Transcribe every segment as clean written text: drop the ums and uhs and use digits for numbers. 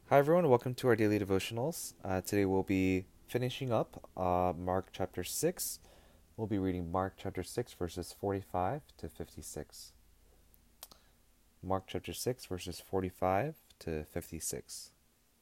Hi, everyone. Welcome to our daily devotionals. Today we'll be finishing up Mark chapter 6. We'll be reading Mark chapter 6, verses 45 to 56. Mark chapter 6, verses 45 to 56.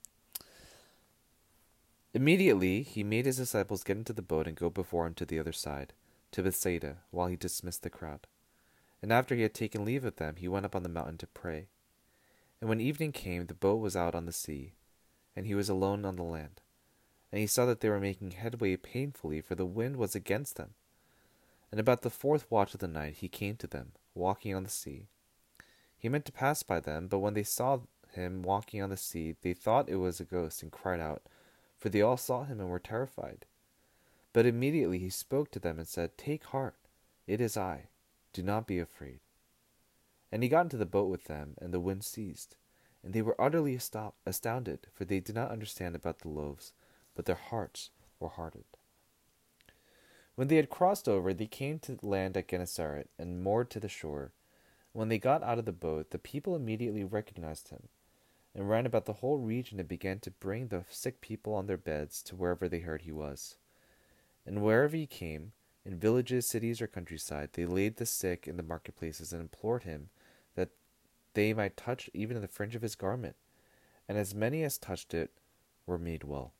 Immediately he made his disciples get into the boat and go before him to the other side, to Bethsaida, while he dismissed the crowd. And after he had taken leave of them, he went up on the mountain to pray. And when evening came, the boat was out on the sea, and he was alone on the land. And he saw that they were making headway painfully, for the wind was against them. And about the fourth watch of the night he came to them, walking on the sea. He meant to pass by them, but when they saw him walking on the sea, they thought it was a ghost, and cried out, for they all saw him and were terrified. But immediately he spoke to them and said, "Take heart, it is I. Do not be afraid." And he got into the boat with them, and the wind ceased. And they were utterly astounded, for they did not understand about the loaves, but their hearts were hardened. When they had crossed over, they came to land at Gennesaret, and moored to the shore. When they got out of the boat, the people immediately recognized him, and ran about the whole region, and began to bring the sick people on their beds to wherever they heard he was. And wherever he came, in villages, cities, or countryside, they laid the sick in the marketplaces, and implored him that they might touch even the fringe of his garment. And as many as touched it were made well.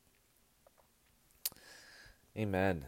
Amen.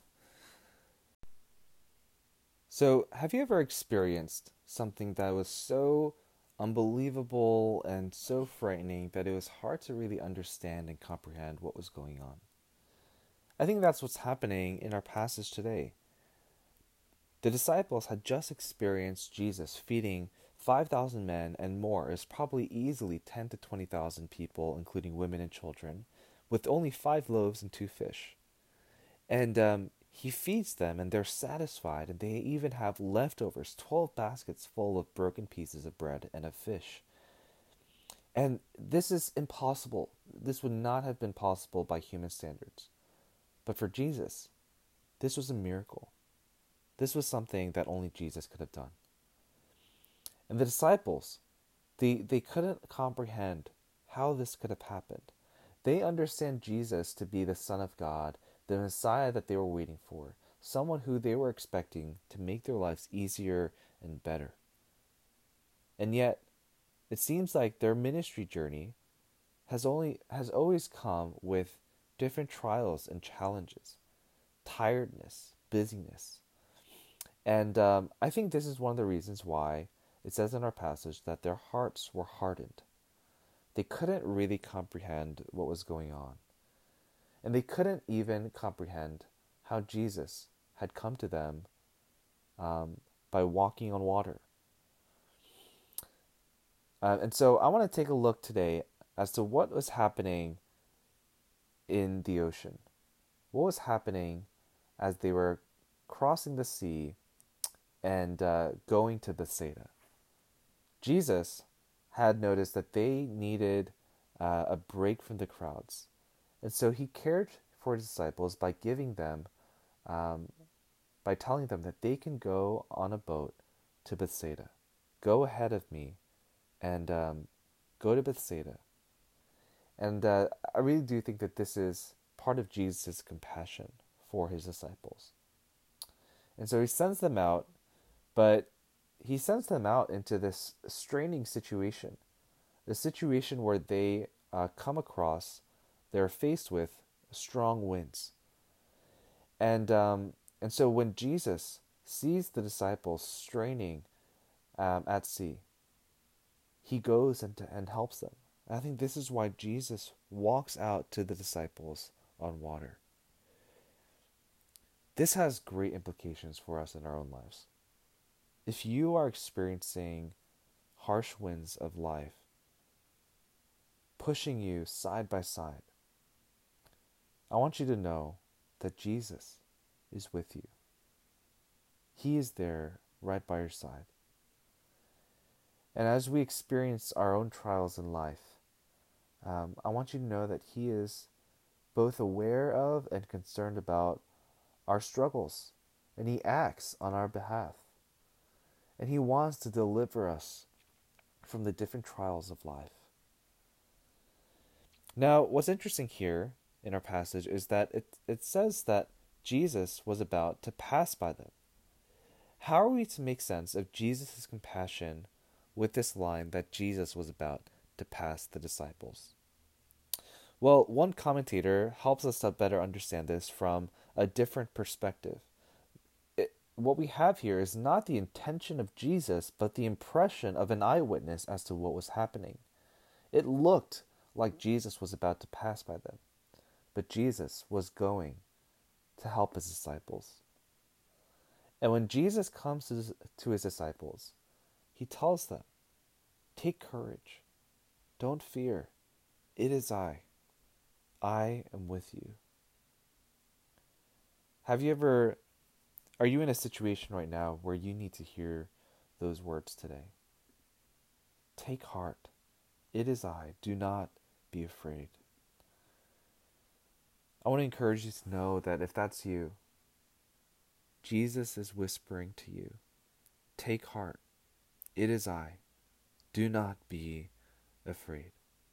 So, have you ever experienced something that was so unbelievable and so frightening that it was hard to really understand and comprehend what was going on? I think that's what's happening in our passage today. The disciples had just experienced Jesus feeding 5,000 men and more. Is probably easily 10 to 20,000 people, including women and children, with only 5 loaves and 2 fish. And he feeds them, and they're satisfied, and they even have leftovers, 12 baskets full of broken pieces of bread and of fish. And this is impossible. This would not have been possible by human standards. But for Jesus, this was a miracle. This was something that only Jesus could have done. And the disciples, they couldn't comprehend how this could have happened. They understand Jesus to be the Son of God, the Messiah that they were waiting for, someone who they were expecting to make their lives easier and better. And yet, it seems like their ministry journey has always come with different trials and challenges, tiredness, busyness. And I think this is one of the reasons why it says in our passage that their hearts were hardened. They couldn't really comprehend what was going on. And they couldn't even comprehend how Jesus had come to them by walking on water. And so I want to take a look today as to what was happening in the ocean. What was happening as they were crossing the sea and going to Bethsaida. Jesus had noticed that they needed a break from the crowds. And so he cared for his disciples by giving them, by telling them that they can go on a boat to Bethsaida. Go ahead of me and go to Bethsaida. And I really do think that this is part of Jesus' compassion for his disciples. And so he sends them out, but he sends them out into this straining situation, the situation where they they're faced with strong winds. And so when Jesus sees the disciples straining at sea, he goes and helps them. And I think this is why Jesus walks out to the disciples on water. This has great implications for us in our own lives. If you are experiencing harsh winds of life, pushing you side by side, I want you to know that Jesus is with you. He is there right by your side. And as we experience our own trials in life, I want you to know that He is both aware of and concerned about our struggles, and He acts on our behalf. And He wants to deliver us from the different trials of life. Now, what's interesting here in our passage is that it says that Jesus was about to pass by them. How are we to make sense of Jesus' compassion with this line that Jesus was about to pass the disciples? Well, one commentator helps us to better understand this from a different perspective. What we have here is not the intention of Jesus, but the impression of an eyewitness as to what was happening. It looked like Jesus was about to pass by them, but Jesus was going to help his disciples. And when Jesus comes to his disciples, he tells them, "Take courage. Don't fear. It is I. I am with you." Are you in a situation right now where you need to hear those words today? Take heart. It is I. Do not be afraid. I want to encourage you to know that if that's you, Jesus is whispering to you, take heart. It is I. Do not be afraid.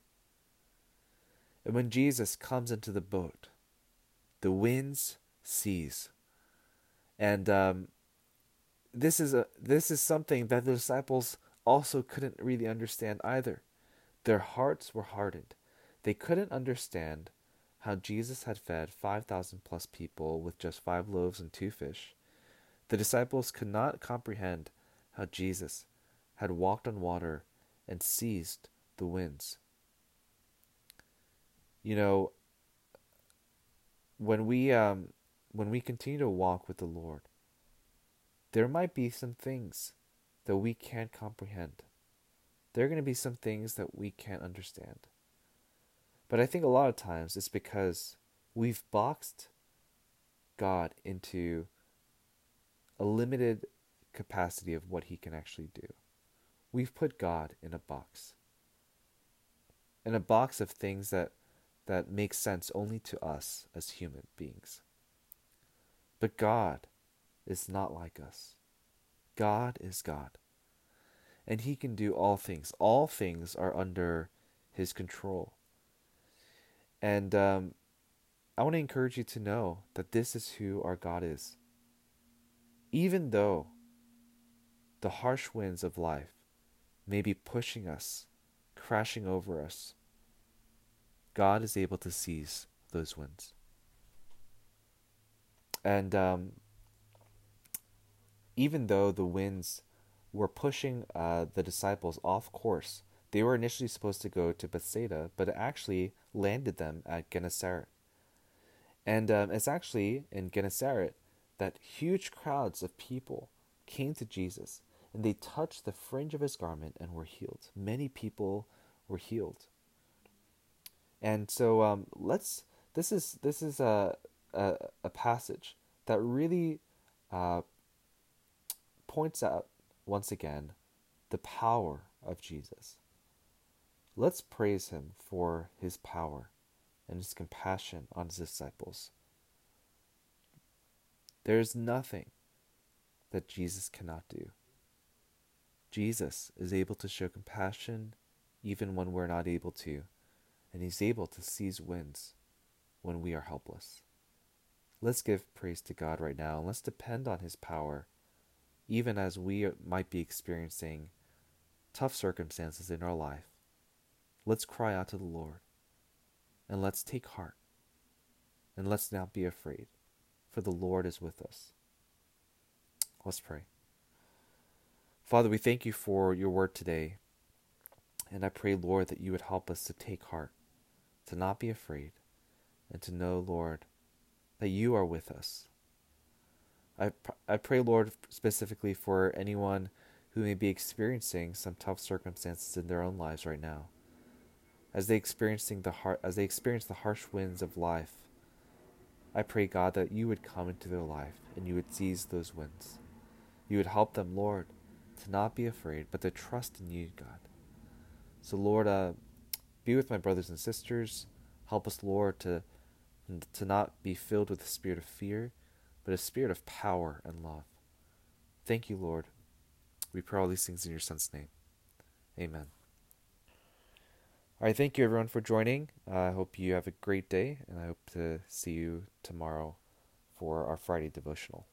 And when Jesus comes into the boat, the winds cease. And this is something that the disciples also couldn't really understand either. Their hearts were hardened. They couldn't understand how Jesus had fed 5,000 plus people with just 5 loaves and 2 fish. The disciples could not comprehend how Jesus had walked on water and seized the winds. You know, when we continue to walk with the Lord, there might be some things that we can't comprehend. There are going to be some things that we can't understand. But I think a lot of times it's because we've boxed God into a limited capacity of what he can actually do. We've put God in a box of things that make sense only to us as human beings. But God is not like us. God is God. And he can do all things. All things are under his control. And I want to encourage you to know that this is who our God is. Even though the harsh winds of life may be pushing us, crashing over us, God is able to seize those winds. And even though the winds were pushing the disciples off course, they were initially supposed to go to Bethsaida, but it actually landed them at Gennesaret. And it's actually in Gennesaret that huge crowds of people came to Jesus, and they touched the fringe of his garment and were healed. Many people were healed. And so this is a passage that really points out once again the power of Jesus. Let's praise him for his power and his compassion on his disciples. There is nothing that Jesus cannot do. Jesus is able to show compassion even when we're not able to, and he's able to seize winds when we are helpless. Let's give praise to God right now, and let's depend on his power, even as we might be experiencing tough circumstances in our life. Let's cry out to the Lord, and let's take heart, and let's not be afraid, for the Lord is with us. Let's pray. Father, we thank you for your word today, and I pray, Lord, that you would help us to take heart, to not be afraid, and to know, Lord, that you are with us. I pray, Lord, specifically for anyone who may be experiencing some tough circumstances in their own lives right now. As they experience the harsh winds of life, I pray, God, that you would come into their life and you would seize those winds. You would help them, Lord, to not be afraid, but to trust in you, God. So, Lord, be with my brothers and sisters. Help us, Lord, to not be filled with a spirit of fear, but a spirit of power and love. Thank you, Lord. We pray all these things in your Son's name. Amen. All right, thank you everyone for joining. I hope you have a great day, and I hope to see you tomorrow for our Friday devotional.